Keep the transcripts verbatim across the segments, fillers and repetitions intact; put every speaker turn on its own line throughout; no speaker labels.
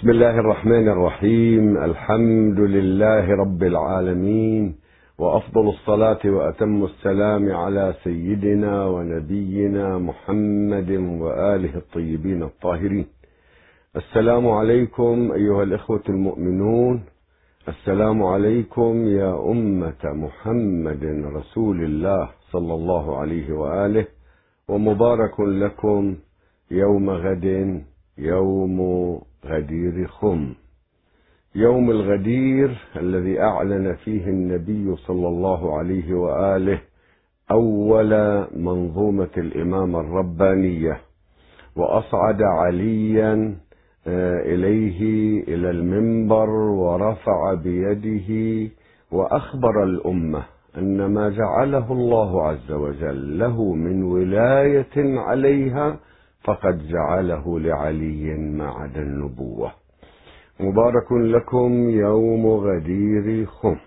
بسم الله الرحمن الرحيم. الحمد لله رب العالمين، وأفضل الصلاة وأتم السلام على سيدنا ونبينا محمد وآله الطيبين الطاهرين. السلام عليكم أيها الإخوة المؤمنون، السلام عليكم يا أمة محمد رسول الله صلى الله عليه وآله، ومبارك لكم يوم غد، يوم غدير خم، يوم الغدير الذي أعلن فيه النبي صلى الله عليه وآله أول منظومة الإمامة الربانية، وأصعد عليا إليه إلى المنبر ورفع بيده وأخبر الأمة أن ما جعله الله عز وجل له من ولاية عليها فقد جعله لعلي ما عدا النبوة. مبارك لكم يوم غدير خم.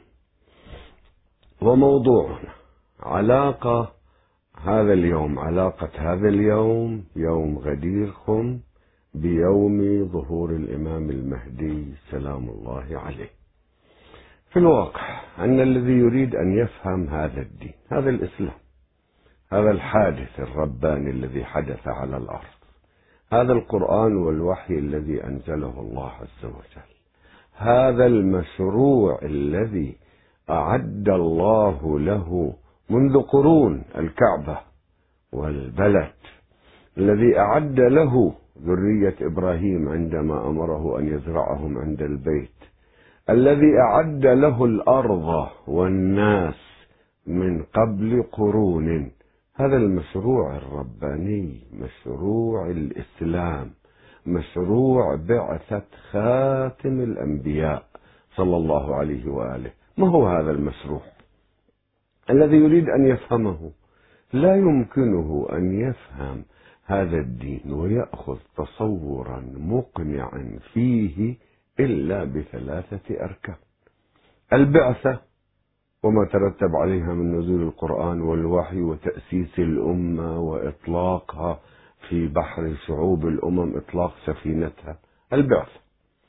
وموضوعنا علاقة هذا اليوم علاقة هذا اليوم يوم غدير خم بيوم ظهور الإمام المهدي سلام الله عليه. في الواقع أن الذي يريد أن يفهم هذا الدين، هذا الإسلام، هذا الحادث الرباني الذي حدث على الأرض، هذا القرآن والوحي الذي أنزله الله عز وجل، هذا المشروع الذي أعد الله له منذ قرون الكعبة والبلد، الذي أعد له ذرية إبراهيم عندما أمره أن يزرعهم عند البيت، الذي أعد له الأرض والناس من قبل قرون. هذا المشروع الرباني، مشروع الإسلام، مشروع بعثة خاتم الأنبياء صلى الله عليه وآله. ما هو هذا المشروع؟ الذي يريد أن يفهمه لا يمكنه أن يفهم هذا الدين ويأخذ تصورا مقنعا فيه إلا بثلاثة أركان: البعثة وما ترتب عليها من نزول القرآن والوحي وتأسيس الأمة وإطلاقها في بحر شعوب الأمم، إطلاق سفينتها، البعثة.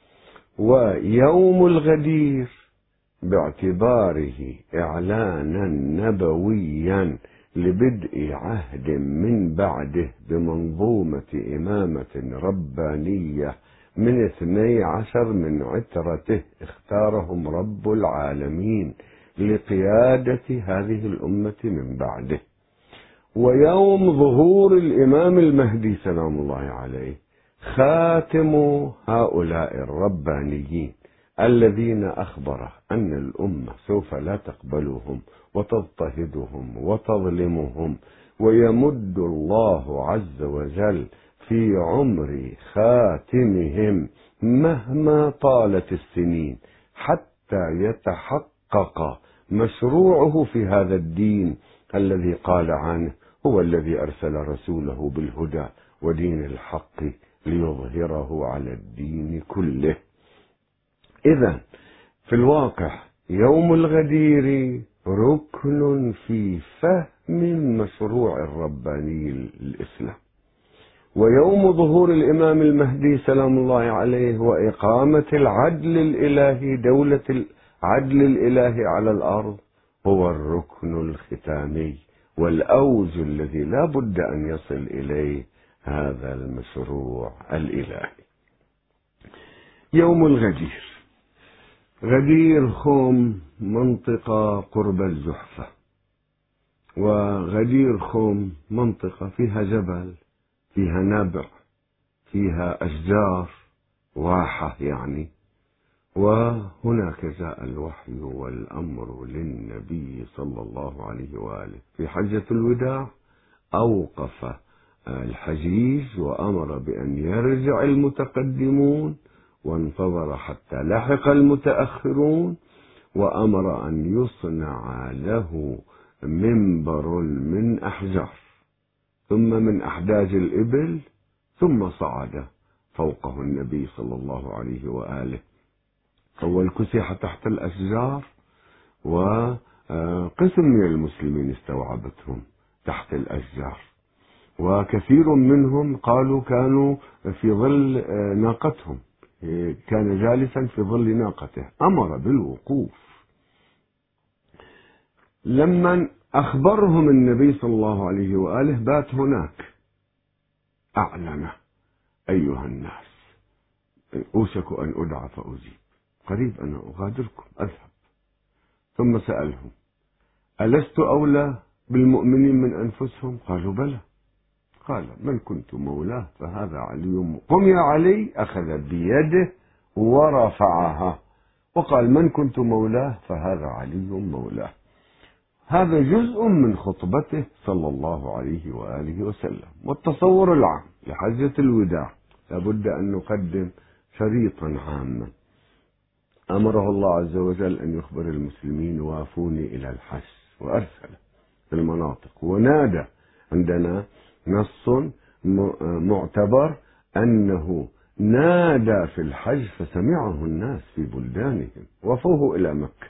ويوم الغدير باعتباره إعلانا نبويا لبدء عهد من بعده بمنظومة إمامة ربانية من اثني عشر من عترته اختارهم رب العالمين لقيادة هذه الأمة من بعده. ويوم ظهور الإمام المهدي سلام الله عليه خاتم هؤلاء الربانيين الذين أخبر أن الأمة سوف لا تقبلهم وتضطهدهم وتظلمهم، ويمد الله عز وجل في عمر خاتمهم مهما طالت السنين حتى يتحقق مشروعه في هذا الدين الذي قال عنه: هو الذي أرسل رسوله بالهدى ودين الحق ليظهره على الدين كله. إذن في الواقع يوم الغدير ركن في فهم مشروع الرباني الإسلام، ويوم ظهور الإمام المهدي سلام الله عليه وإقامة العدل الإلهي، دولة العدل الإلهي على الأرض، هو الركن الختامي والأوج الذي لا بد أن يصل إليه هذا المشروع الإلهي. يوم الغدير، غدير خم منطقة قرب الجحفة، وغدير خم منطقة فيها جبل، فيها نبع، فيها أشجار، واحة يعني. وهناك جاء الوحي والأمر للنبي صلى الله عليه وآله في حجة الوداع، أوقف الحجيج وأمر بأن يرجع المتقدمون وانتظر حتى لحق المتأخرون، وأمر أن يصنع له منبر من أحجار ثم من أحداج الإبل، ثم صعد فوقه النبي صلى الله عليه وآله. أول كسح تحت الأشجار، وقسم من المسلمين استوعبتهم تحت الأشجار، وكثير منهم قالوا كانوا في ظل ناقتهم كان جالسا في ظل ناقته، أمر بالوقوف. لما أخبرهم النبي صلى الله عليه وآله بات هناك، أعلن: أيها الناس، أوشك أن أدعى فأجيب، قريب أنا أغادركم أذهب. ثم سألهم: ألست أولى بالمؤمنين من أنفسهم؟ قالوا: بلى. قال: من كنت مولاه فهذا علي. قم يا علي، أخذ بيده ورفعها وقال: من كنت مولاه فهذا علي مولاه. هذا جزء من خطبته صلى الله عليه وآله وسلم. والتصور العام لحجة الوداع لابد أن نقدم شريطا عاما. أمره الله عز وجل أن يخبر المسلمين: وافوني إلى الحج، وأرسل في المناطق ونادى. عندنا نص معتبر أنه نادى في الحج فسمعه الناس في بلدانهم، وافوه إلى مكة.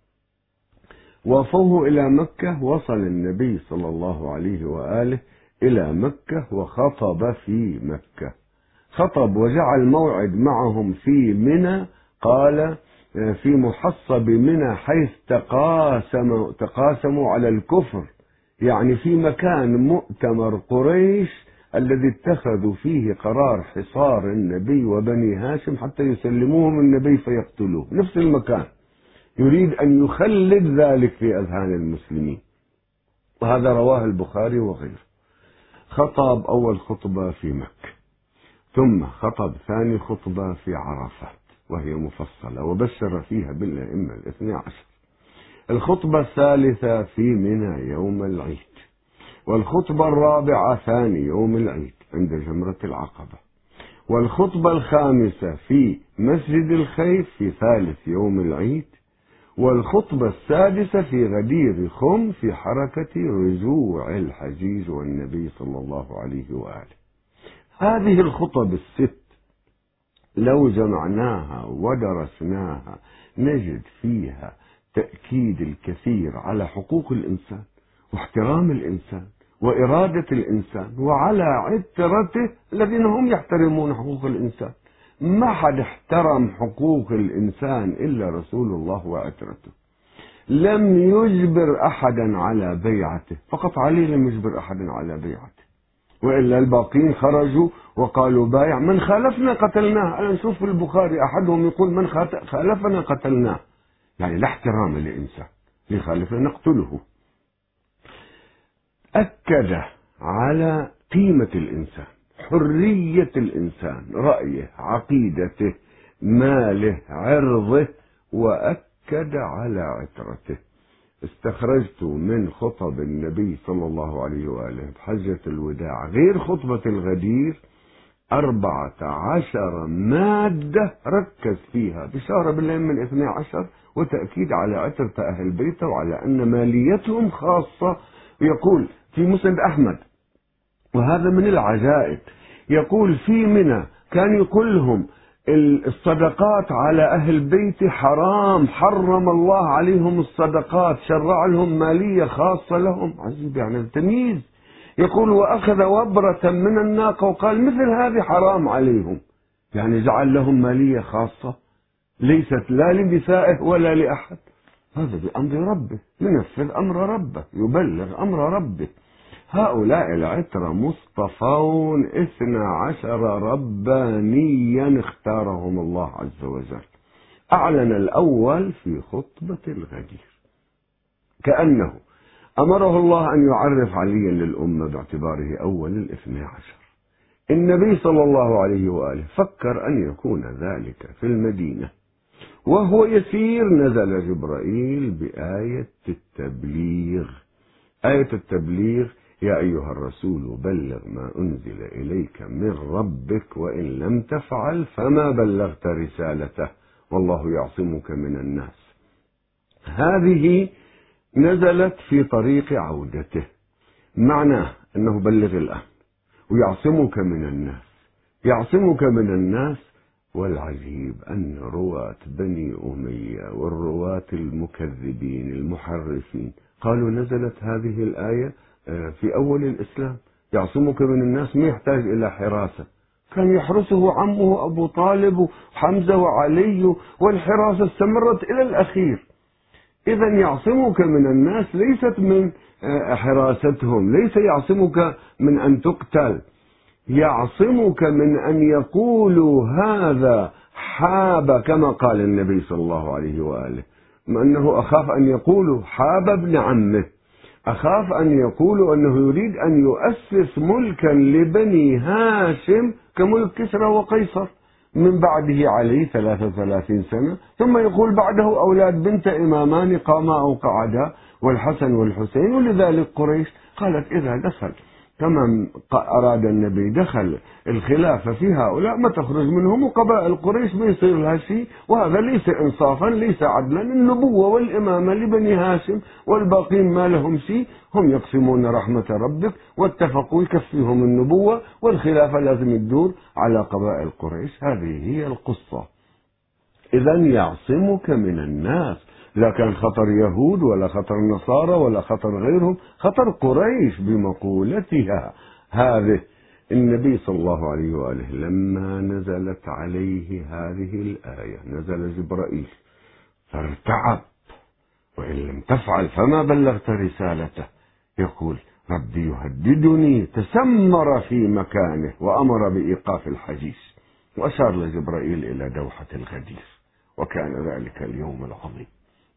وافوه إلى مكة، وصل النبي صلى الله عليه وآله إلى مكة وخطب في مكة. خطب وجعل موعد معهم في منى، قال: في محصب منى، حيث تقاسم تقاسموا على الكفر، يعني في مكان مؤتمر قريش الذي اتخذوا فيه قرار حصار النبي وبني هاشم حتى يسلموهم النبي فيقتلوه، نفس المكان. يريد أن يخلد ذلك في أذهان المسلمين، وهذا رواه البخاري وغيره. خطب أول خطبة في مكة، ثم خطب ثاني خطبة في عرفات وهي مفصلة، وبشر فيها بالأئمة الاثني عشر. الخطبة الثالثة في منى يوم العيد، والخطبة الرابعة ثاني يوم العيد عند جمرة العقبة، والخطبة الخامسة في مسجد الخيف في ثالث يوم العيد، والخطبة السادسة في غدير خم في حركة رجوع الحجيج والنبي صلى الله عليه وآله. هذه الخطب الست لو جمعناها ودرسناها نجد فيها تأكيد الكثير على حقوق الإنسان واحترام الإنسان وإرادة الإنسان وعلى عترته الذين هم يحترمون حقوق الإنسان. ما حد احترم حقوق الإنسان إلا رسول الله وعترته. لم يجبر أحدا على بيعته، فقط علي لم يجبر أحدا على بيعته، وإلا الباقين خرجوا وقالوا: بايع من خالفنا قتلناه. أنا نشوف في البخاري أحدهم يقول: من خالفنا قتلناه، يعني لا احترام للإنسان، لخالفنا نقتله. أكد على قيمة الإنسان، حرية الإنسان، رأيه، عقيدته، ماله، عرضه، وأكد على عترته. استخرجت من خطب النبي صلى الله عليه وآله بحجة الوداع غير خطبة الغدير أربعة عشر مادة ركز فيها بشارة بالأئمة الاثني عشر وتأكيد على عترة أهل بيته وعلى أن ماليتهم خاصة. يقول في مسند أحمد، وهذا من العجائب، يقول: في منى كان يقول لهم الصدقات على أهل بيتي حرام، حرم الله عليهم الصدقات، شرع لهم مالية خاصة لهم. عجيب، يعني التمييز. يقول: وأخذ وبرة من الناقة وقال: مثل هذه حرام عليهم، يعني جعل لهم مالية خاصة ليست لا لنسائه ولا لأحد. هذا بأمر ربه، ينفذ أمر ربه، يبلغ أمر ربه. هؤلاء العترة مصطفون اثنى عشر ربانيا اختارهم الله عز وجل. أعلن الأول في خطبة الغدير كأنه أمره الله أن يعرف عليا للأمة باعتباره أول الاثنى عشر. النبي صلى الله عليه وآله فكر أن يكون ذلك في المدينة، وهو يسير نزل جبرائيل بآية التبليغ. آية التبليغ: يا أيها الرسول بلغ ما أنزل إليك من ربك وإن لم تفعل فما بلغت رسالته والله يعصمك من الناس. هذه نزلت في طريق عودته، معناه أنه بلغ الآن ويعصمك من الناس. يعصمك من الناس. والعجيب أن رواة بني أمية والرواة المكذبين المحرفين قالوا نزلت هذه الآية في أول الإسلام. يعصمك من الناس ما يحتاج إلى حراسة، كان يحرسه عمه أبو طالب وحمزة وعلي، والحراسة استمرت إلى الأخير. إذا يعصمك من الناس ليست من حراستهم، ليس يعصمك من أن تقتل، يعصمك من أن يقولوا هذا حاب، كما قال النبي صلى الله عليه وآله، أنه أخاف أن يقولوا حاب ابن عمه، أخاف أن يقولوا أنه يريد أن يؤسس ملكا لبني هاشم كملك كسرى وقيصر، من بعده علي ثلاثة وثلاثين سنة، ثم يقول بعده أولاد بنت إمامان قاما أو قعدا، والحسن والحسين. ولذلك قريش قالت إذا دخل كما أراد النبي دخل الخلافة في هؤلاء ما تخرج منهم، وقبائل قريش ما يصير لها شيء، وهذا ليس إنصافا ليس عدلا. النبوة والإمامة لبني هاشم والباقين ما لهم شيء، هم يقسمون رحمة ربك، واتفقوا يكفيهم النبوة، والخلافة لازم تدور على قبائل قريش. هذه هي القصة. إذا يعصمك من الناس، لا كان خطر يهود ولا خطر نصارى ولا خطر غيرهم، خطر قريش بمقولتها هذه. النبي صلى الله عليه وآله لما نزلت عليه هذه الآية نزل جبرائيل فارتعب، وإن لم تفعل فما بلغت رسالته. يقول ربي يهددني، تسمر في مكانه وأمر بإيقاف الحجيج، وأشار لجبرائيل إلى دوحة الغدير، وكان ذلك اليوم العظيم.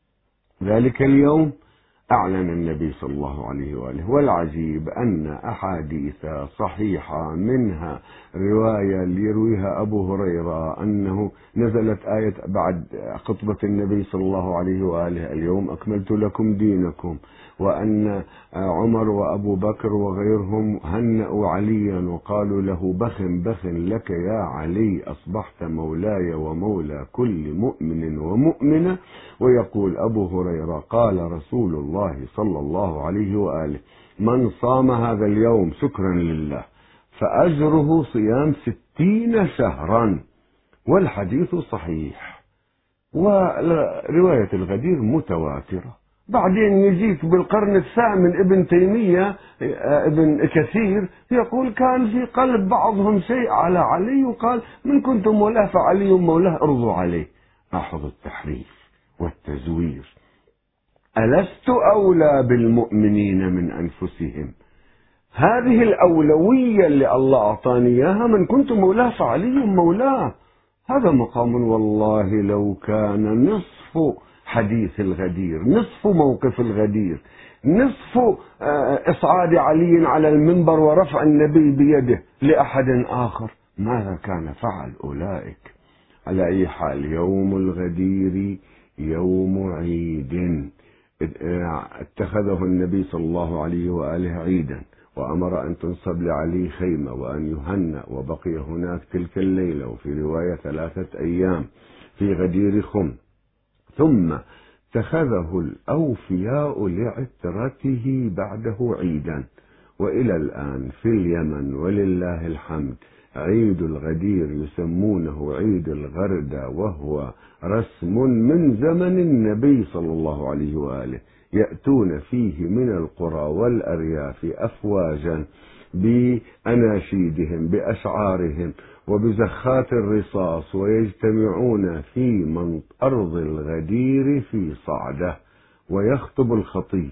ذلك اليوم أعلن النبي صلى الله عليه وآله، والعجيب أن أحاديث صحيحة منها رواية يرويها أبو هريرة أنه نزلت آية بعد خطبة النبي صلى الله عليه وآله اليوم أكملت لكم دينكم، وأن عمر وأبو بكر وغيرهم هنأوا عليا وقالوا له بخ بخ لك يا علي، أصبحت مولاي ومولى كل مؤمن ومؤمنة. ويقول أبو هريرة قال رسول الله صلى الله عليه وآله من صام هذا اليوم شكرا لله فأجره صيام ستين شهرا، والحديث صحيح. ورواية الغدير متواترة. بعدين يجيك بالقرن الثامن ابن تيمية ابن كثير يقول كان في قلب بعضهم شيء على علي، وقال من كنتم مولاه فعلي مولاه ارضوا عليه. لاحظوا التحريف والتزوير. ألست أولى بالمؤمنين من أنفسهم؟ هذه الأولوية اللي الله أعطاني إياها، من كنت مولاه فعلي مولاه. هذا مقام والله لو كان نصف حديث الغدير، نصف موقف الغدير، نصف إصعاد علي على المنبر ورفع النبي بيده لأحد آخر، ماذا كان فعل أولئك؟ على أي حال يوم الغدير يوم عيد اتخذه النبي صلى الله عليه وآله عيدا، وأمر أن تنصب لعلي خيمة وأن يهنأ، وبقي هناك تلك الليلة، وفي رواية ثلاثة أيام في غدير خم. ثم اتخذه الأوفياء لعترته بعده عيدا، وإلى الآن في اليمن ولله الحمد عيد الغدير يسمونه عيد الغردة، وهو رسم من زمن النبي صلى الله عليه وآله، يأتون فيه من القرى والأرياف أفواجا بأناشيدهم بأشعارهم وبزخات الرصاص، ويجتمعون في من أرض الغدير في صعدة، ويخطب الخطيب،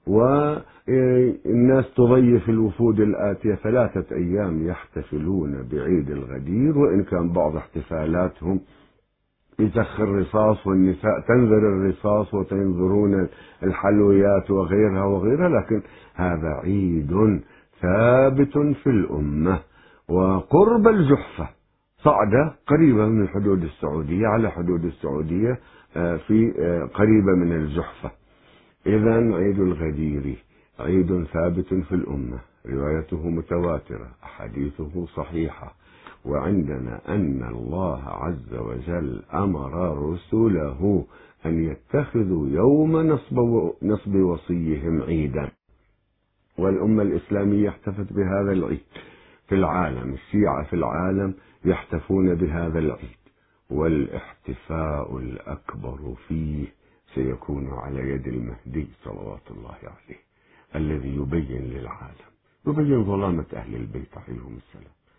والناس تضيف الوفود الآتية. ثلاثة أيام يحتفلون بعيد الغدير، وإن كان بعض احتفالاتهم يزخ الرصاص والنساء تنذر الرصاص وتنذرون الحلويات وغيرها وغيرها، لكن هذا عيد ثابت في الأمة. وقرب الجحفة صعدة قريبة من الحدود السعودية، على حدود السعودية في قريبة من الجحفة. إذن عيد الغدير عيد ثابت في الأمة، روايته متواترة، أحاديثه صحيحة. وعندنا أن الله عز وجل أمر رسله أن يتخذوا يوم نصب, نصب وصيهم عيدا، والأمة الإسلامية احتفت بهذا العيد في العالم. الشيعة في العالم يحتفون بهذا العيد، والاحتفاء الأكبر فيه سيكون على يد المهدي صلوات الله عليه، الذي يبين للعالم، يبين ظلامة أهل البيت عليهم السلام،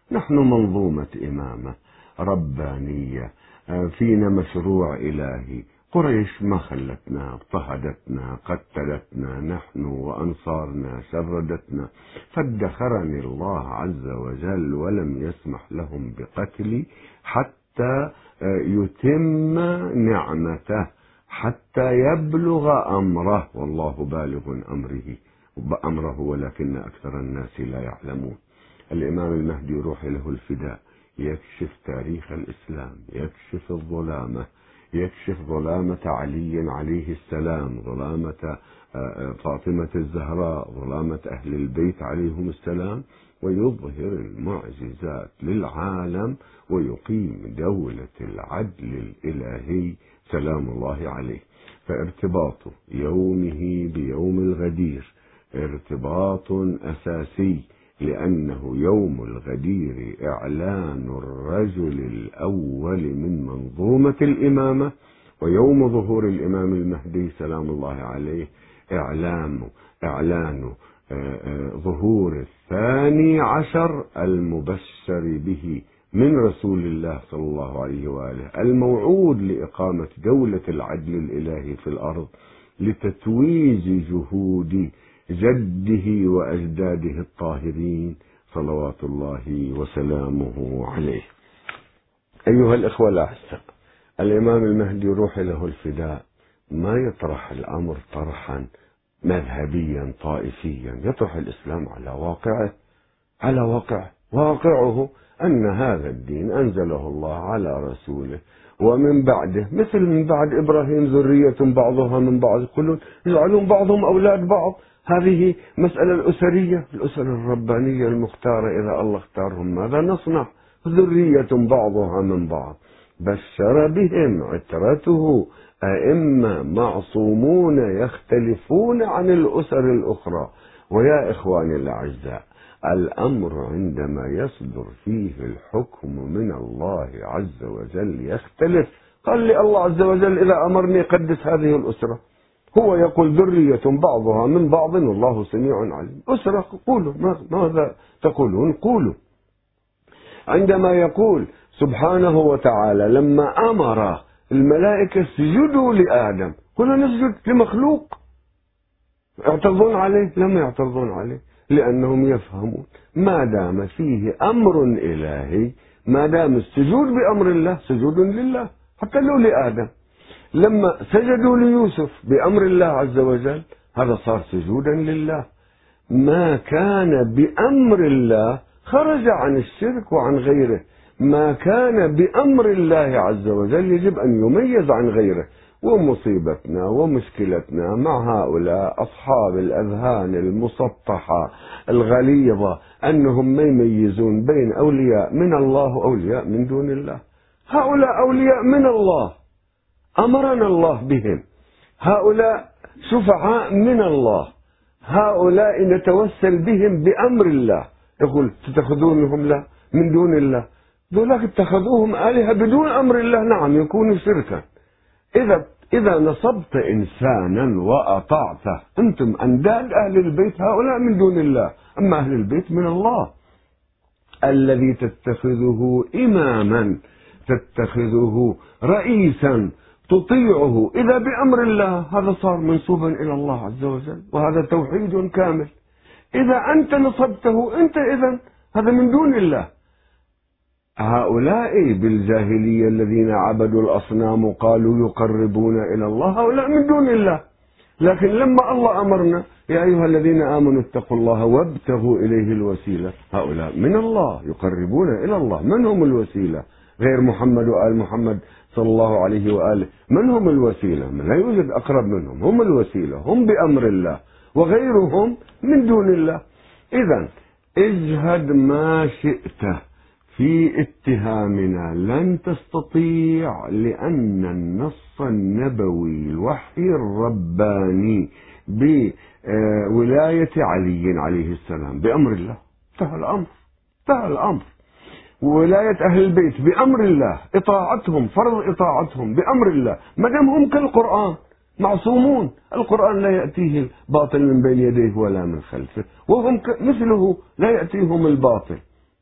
نحن منظومة إمامة ربانية، فينا مشروع إلهي. قريش ما خلتنا، اضطهدتنا، قتلتنا، نحن وأنصارنا شردتنا، فادخرني الله عز وجل ولم يسمح لهم بقتلي حتى يتم نعمته، حتى يبلغ أمره، والله بالغ أمره بأمره ولكن أكثر الناس لا يعلمون. الإمام المهدي روح له الفداء يكشف تاريخ الإسلام، يكشف الظلامة، يكشف ظلامة علي عليه السلام، ظلامة فاطمة الزهراء، ظلامة أهل البيت عليهم السلام، ويظهر المعجزات للعالم ويقيم دولة العدل الإلهي سلام الله عليه. فارتباط يومه بيوم الغدير ارتباط أساسي، لأنه يوم الغدير إعلان الرجل الأول من منظومة الإمامة، ويوم ظهور الإمام المهدي سلام الله عليه إعلان إعلان ظهور الثاني عشر المبشر به من رسول الله صلى الله عليه وآله، الموعود لإقامة دولة العدل الإلهي في الأرض لتتويج جهود جده وأجداده الطاهرين صلوات الله وسلامه عليه. أيها الإخوة الأعزاء، الإمام المهدي روح له الفداء ما يطرح الأمر طرحا مذهبيا طائفيا، يطرح الإسلام على واقعه، على واقعه. واقعه أن هذا الدين أنزله الله على رسوله، ومن بعده مثل من بعد إبراهيم ذرية بعضها من بعض، يقولون يجعلون بعضهم أولاد بعض. هذه مسألة الأسرية، الأسر الربانية المختارة، إذا الله اختارهم ماذا نصنع؟ ذرية بعضها من بعض، بشر بهم عترته أئمة معصومون يختلفون عن الأسر الأخرى. ويا إخواني الأعزاء، الأمر عندما يصدر فيه الحكم من الله عز وجل يختلف. قال لي الله عز وجل إذا أمرني قدس هذه الأسرة، هو يقول ذرية بعضها من بعض والله سميع عليم. أسرة قولوا، ماذا تقولون؟ قولوا. عندما يقول سبحانه وتعالى لما أمر الملائكة اسجدوا لآدم، قلنا نسجد لمخلوق، يعترضون عليه؟ لم يعترضون عليه، لأنهم يفهمون ما دام فيه أمر إلهي، ما دام السجود بأمر الله سجود لله، حتى لو لآدم. لما سجدوا ليوسف بأمر الله عز وجل هذا صار سجودا لله. ما كان بأمر الله خرج عن الشرك وعن غيره، ما كان بأمر الله عز وجل يجب أن يميز عن غيره. ومصيبتنا ومشكلتنا مع هؤلاء أصحاب الأذهان المسطحة الغليظة أنهم ما يميزون بين أولياء من الله وأولياء من دون الله. هؤلاء أولياء من الله أمرنا الله بهم، هؤلاء شفعاء من الله، هؤلاء نتوسل بهم بأمر الله. يقول تتخذونهم لا من دون الله، ذولاك اتخذوهم آلهة بدون أمر الله، نعم يكونوا شركا. إذا إذا نصبت إنسانا وأطعته، أنتم أنداد أهل البيت، هؤلاء من دون الله، أما أهل البيت من الله. الذي تتخذه إماما، تتخذه رئيسا تطيعه إذا بأمر الله، هذا صار منسوبا إلى الله عز وجل، وهذا توحيد كامل. إذا أنت نصبته أنت إذن هذا من دون الله. هؤلاء بالجاهلية الذين عبدوا الأصنام قالوا يقربون إلى الله، هؤلاء من دون الله. لكن لما الله أمرنا يا أيها الذين آمنوا اتقوا الله وابتغوا إليه الوسيلة، هؤلاء من الله يقربون إلى الله. من هم الوسيلة؟ غير محمد وآل محمد صلى الله عليه وآله. من هم الوسيلة؟ لا يوجد أقرب منهم، هم الوسيلة، هم بأمر الله، وغيرهم من دون الله. إذن اجهد ما شئت في اتهامنا لن تستطيع، لأن النص النبوي الوحي الرباني بولاية علي عليه السلام بأمر الله، انتهى الأمر، انتهى الأمر. ولاية أهل البيت بأمر الله، إطاعتهم فرض إطاعتهم بأمر الله، ما دام هم كالقرآن معصومون. القرآن لا يأتيه الباطل من بين يديه ولا من خلفه، وهم مثله لا يأتيهم الباطل.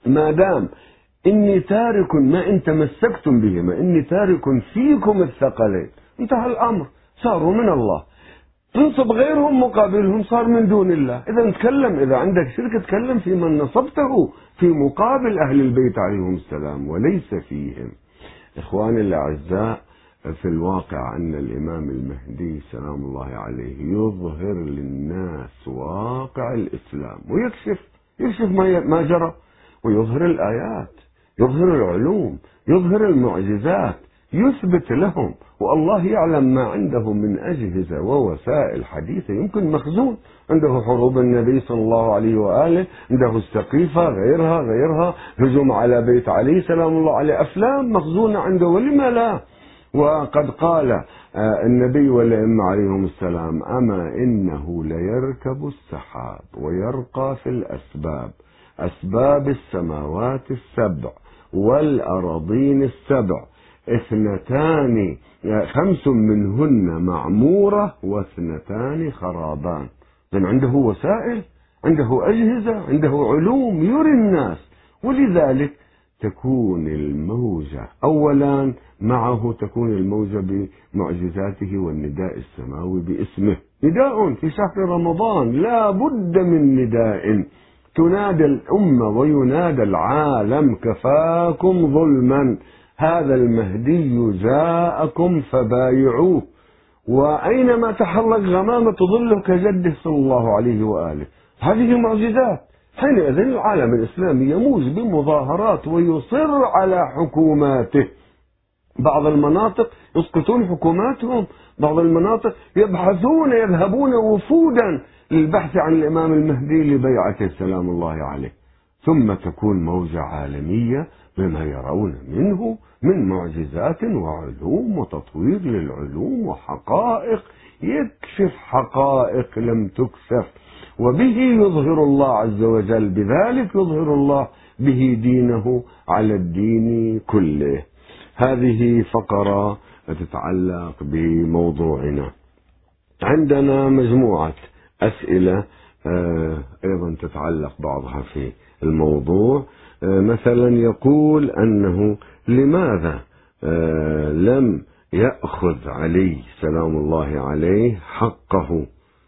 ما دام إني تارك ما إن تمسكتم بهما، إني تارك فيكم الثقلين، انتهى الأمر، صاروا من الله. تنصب غيرهم مقابلهم صار من دون الله. إذا نتكلم، إذا عندك شرك تكلم في من نصبته في مقابل أهل البيت عليهم السلام وليس فيهم. إخواني الأعزاء، في الواقع أن الإمام المهدي سلام الله عليه يظهر للناس واقع الإسلام ويكشف يكشف ما جرى، ويظهر الآيات، يظهر العلوم، يظهر المعجزات، يثبت لهم. والله يعلم ما عنده من أجهزة ووسائل حديثة يمكن مخزون، عنده حروب النبي صلى الله عليه وآله، عنده السقيفة، غيرها غيرها، هجوم على بيت علي سلام الله عليه، أفلام مخزونة عنده، ولما لا؟ وقد قال النبي والأئمة عليهم السلام: أما إنه ليركب السحاب ويرقى في الأسباب، أسباب السماوات السبع والأراضين السبع، اثنتان خمس منهن معمورة واثنتان خرابان. إذن عنده وسائل، عنده أجهزة، عنده علوم يري الناس. ولذلك تكون الموجة أولا معه، تكون الموجة بمعجزاته والنداء السماوي باسمه. نداء في شهر رمضان لا بد من نداء، تنادى الأمة وينادى العالم: كفاكم ظلما، هذا المهدي جاءكم فبايعوه. وأينما تحرك غمامة تظله كجده صلى الله عليه وآله. هذه معجزات. حينئذ العالم الإسلامي يموج بمظاهرات ويصر على حكوماته. بعض المناطق يسقطون حكوماتهم، بعض المناطق يبحثون، يذهبون وفودا للبحث عن الإمام المهدي لبيعته سلام الله عليه. ثم تكون موجة عالمية بما يرون منه من معجزات وعلوم وتطوير للعلوم وحقائق، يكشف حقائق لم تكشف، وبه يظهر الله عز وجل، بذلك يظهر الله به دينه على الدين كله. هذه فقرة تتعلق بموضوعنا. عندنا مجموعة أسئلة أيضا تتعلق بعضها في الموضوع. مثلا يقول أنه لماذا لم يأخذ علي سلام الله عليه حقه؟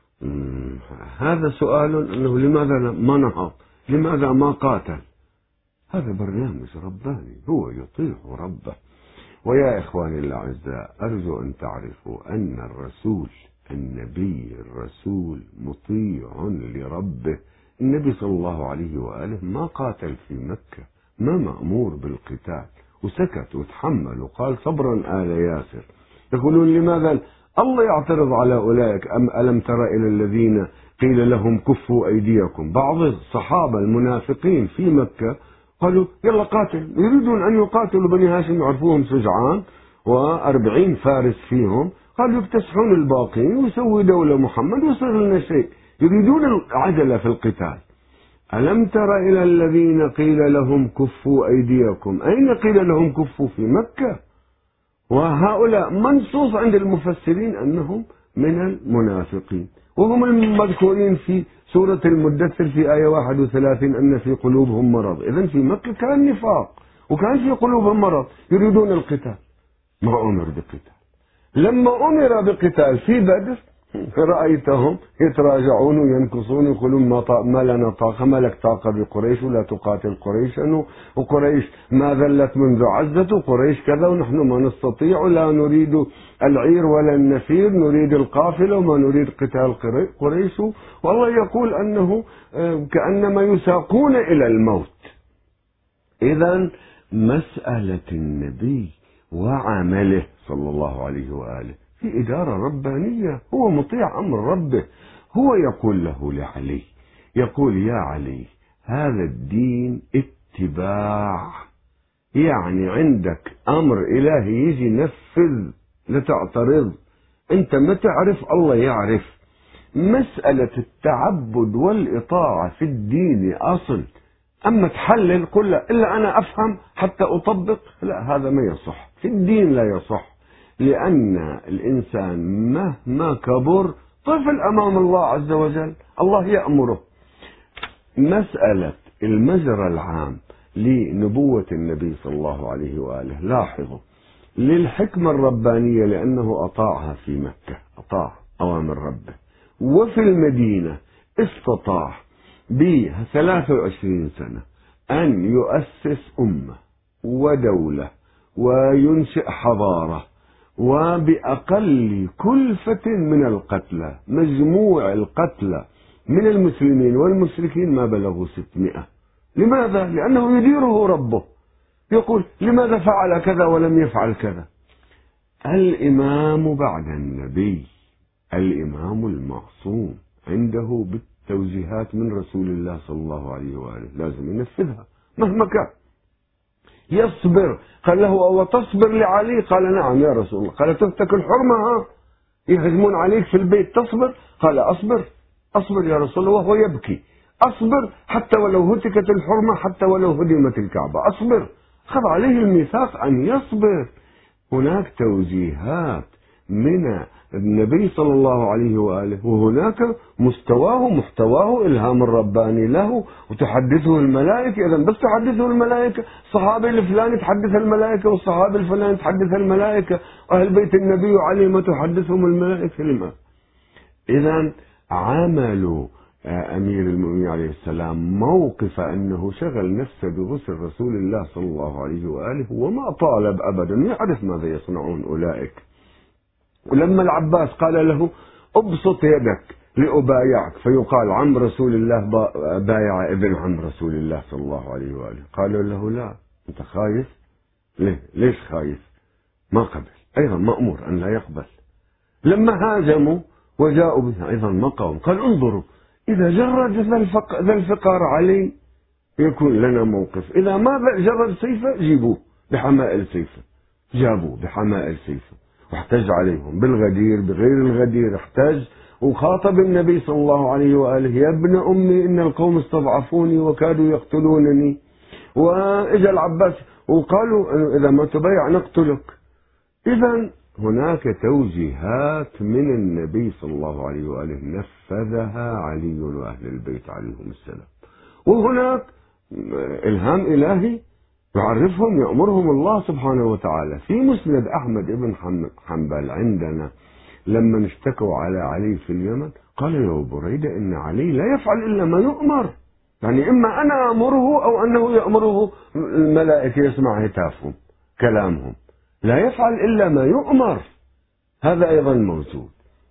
هذا سؤال، أنه لماذا ما نهض، لماذا ما قاتل؟ هذا برنامج رباني، هو يطيع ربه. ويا إخواني الأعزاء، أرجو أن تعرفوا أن الرسول النبي الرسول مطيع لربه. النبي صلى الله عليه وآله ما قاتل في مكة، ما مأمور بالقتال، وسكت وتحمل وقال: صبرا آل ياسر. يقولون لماذا الله يعترض على أولئك؟ أم ألم تر إلى الذين قيل لهم كفوا أيديكم؟ بعض الصحابة المنافقين في مكة قالوا: يلا قاتل، يريدون أن يقاتلوا بني هاشم، يعرفوهم شجعان وأربعين فارس فيهم، قالوا يكتسحون الباقين ويسوي دولة محمد ويصير لنا شيء، يريدون العجلة في القتال. ألم تر إلى الذين قيل لهم كفوا أيديكم؟ أين قيل لهم كفوا؟ في مكة. وهؤلاء منصوص عند المفسرين أنهم من المنافقين، وهم المذكورين في سورة المدثر في آية واحد وثلاثين أن في قلوبهم مرض. إذن في مكة كان نفاق وكان في قلوبهم مرض، يريدون القتال، ما أمر بقتال. لما أمر بقتال في بدر رأيتهم يتراجعون وينكصون، يقولون ما, ما لنا طاقة، ما لك طاقة بقريش ولا تقاتل قريشا، وقريش ما ذلت منذ عزة قريش كذا، ونحن ما نستطيع، لا نريد العير ولا النفير، نريد القافلة وما نريد قتال قريش. والله يقول أنه كأنما يساقون إلى الموت. إذن مسألة النبي وعمله صلى الله عليه وآله في إدارة ربانية، هو مطيع أمر ربه. هو يقول له لعلي، يقول: يا علي، هذا الدين اتباع، يعني عندك أمر إلهي يجي نفذ، لا تعترض، أنت ما تعرف الله يعرف. مسألة التعبد والإطاعة في الدين أصل، أما تحلل قل لا إلا أنا أفهم حتى أطبق، لا، هذا ما يصح في الدين، لا يصح. لأن الإنسان مهما كبر طفل أمام الله عز وجل، الله يأمره. مسألة المجرى العام لنبوة النبي صلى الله عليه وآله. لاحظوا، للحكمة الربانية لأنه أطاعها في مكة، أطاع أوامر ربه، وفي المدينة استطاع بثلاث وعشرين سنة أن يؤسس أمة ودولة وينشئ حضارة، وبأقل كلفة من القتلى. مجموع القتلى من المسلمين والمشركين ما بلغوا ستمائة. لماذا؟ لأنه يديره ربه، يقول لماذا فعل كذا ولم يفعل كذا. الإمام بعد النبي، الإمام المعصوم، عنده بالتوجيهات من رسول الله صلى الله عليه وآله لازم ينفذها مهما كان. يصبر، قال له أو تصبر لعلي؟ قال نعم يا رسول الله. قال تفتك الحرمة، ها يهجمون عليك في البيت، تصبر؟ قال أصبر أصبر يا رسول الله، وهو يبكي. أصبر حتى ولو هتكت الحرمة، حتى ولو هدمت الكعبة، أصبر. خذ عليه الميثاق أن يصبر. هناك توجيهات من النبي صلى الله عليه وآله، وهناك مستواه محتواه إلهام الرباني له، وتحدثه الملائكة. إذا بس تحدثه الملائكة، الصحابي الفلاني تحدث الملائكة، والصحابي الفلاني تحدث الملائكة، أهل بيت النبي وعلي ما تحدثهم الملائكة. لما؟ إذا عملوا أمير المؤمنين عليه السلام موقف أنه شغل نفسه بغسل رسول الله صلى الله عليه وآله، وما طالب أبدا، يعرف ماذا يصنعون أولئك. ولما العباس قال له ابسط يدك لأبايعك، فيقال عم رسول الله بايع ابن عم رسول الله صلى الله عليه وآله، قالوا له لا، أنت خايف؟ ليه؟ ليش خايف؟ ما قبل، أيضا مأمور أن لا يقبل. لما هاجموا وجاءوا بها أيضا ما قاوم، قال انظروا إذا جرد ذا الفقار علي يكون لنا موقف، إذا ما جرد سيفه جيبوه بحمائل سيفه. جابوه بحمائل سيفه واحتج عليهم بالغدير بغير الغدير، احتج وخاطب النبي صلى الله عليه وآله يا ابن أمي إن القوم استضعفوني وكادوا يقتلونني. وإجا العباس وقالوا إذا ما تبايع نقتلك. إذا هناك توجيهات من النبي صلى الله عليه وآله نفذها علي وأهل البيت عليهم السلام، وهناك إلهام إلهي يعرفهم يأمرهم الله سبحانه وتعالى. في مسند أحمد بن حنبل عندنا لما اشتكوا على علي في اليمن قال يا بريدة إن علي لا يفعل إلا ما يؤمر، يعني إما أنا أمره أو أنه يأمره الملائكة يسمع هتافهم كلامهم، لا يفعل إلا ما يؤمر. هذا أيضا موجود.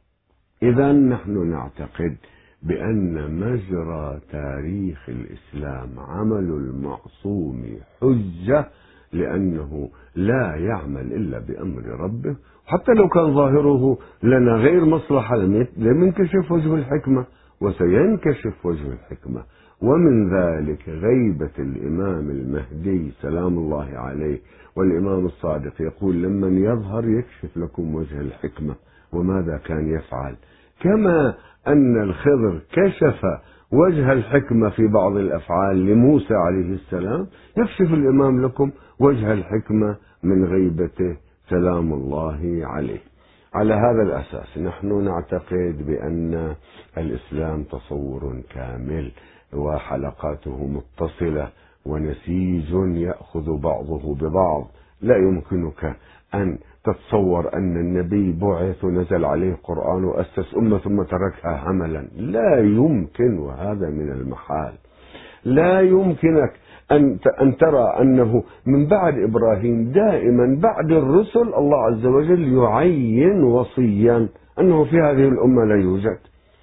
إذا نحن نعتقد بأن مجرى تاريخ الإسلام عمل المعصوم حجة، لأنه لا يعمل إلا بأمر ربه، حتى لو كان ظاهره لنا غير مصلحة لم ينكشف وجه الحكمة، وسينكشف وجه الحكمة. ومن ذلك غيبة الإمام المهدي سلام الله عليه، والإمام الصادق يقول لمن يظهر يكشف لكم وجه الحكمة. وماذا كان يفعل؟ كما أن الخضر كشف وجه الحكمة في بعض الأفعال لموسى عليه السلام، يكشف الإمام لكم وجه الحكمة من غيبته سلام الله عليه. على هذا الأساس نحن نعتقد بأن الإسلام تصور كامل وحلقاته متصلة ونسيج يأخذ بعضه ببعض. لا يمكنك أن تتصور أن النبي بعث ونزل عليه قرآن وأسس أمة ثم تركها هملا، لا يمكن، وهذا من المحال. لا يمكنك أن أن ترى أنه من بعد إبراهيم دائما بعد الرسل الله عز وجل يعين وصيا أنه في هذه الأمة لا يوجد.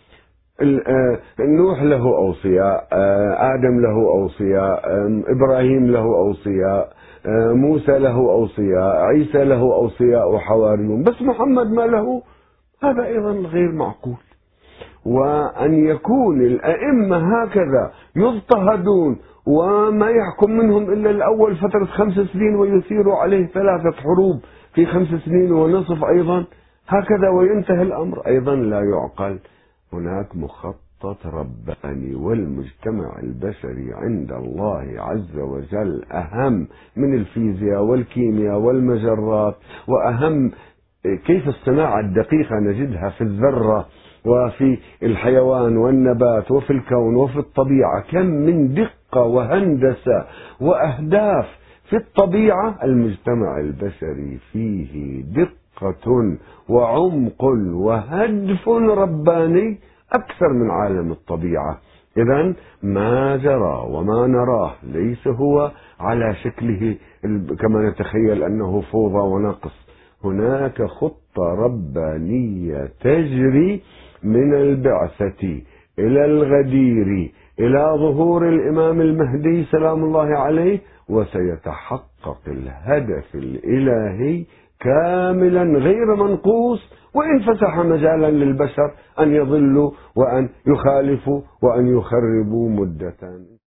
نوح له أوصياء، آدم له أوصياء، إبراهيم له أوصياء، موسى له أوصياء، عيسى له أوصياء وحواريون، بس محمد ما له. هذا أيضا غير معقول. وأن يكون الأئمة هكذا يضطهدون وما يحكم منهم إلا الأول فترة خمس سنين ويثيروا عليه ثلاثة حروب في خمس سنين ونصف أيضا هكذا وينتهي الأمر، أيضا لا يعقل. هناك مخطط رباني، والمجتمع البشري عند الله عز وجل أهم من الفيزياء والكيمياء والمجرات، وأهم كيف الصناعة الدقيقة نجدها في الذرة وفي الحيوان والنبات وفي الكون وفي الطبيعة، كم من دقة وهندسة وأهداف في الطبيعة. المجتمع البشري فيه دقة وعمق وهدف رباني أكثر من عالم الطبيعة. إذن ما جرى وما نراه ليس هو على شكله كما نتخيل أنه فوضى ونقص. هناك خطة ربانية تجري من البعثة إلى الغدير إلى ظهور الإمام المهدي سلام الله عليه، وسيتحقق الهدف الإلهي كاملا غير منقوص، وإن فسح مجالا للبشر أن يضلوا وأن يخالفوا وأن يخربوا مدة.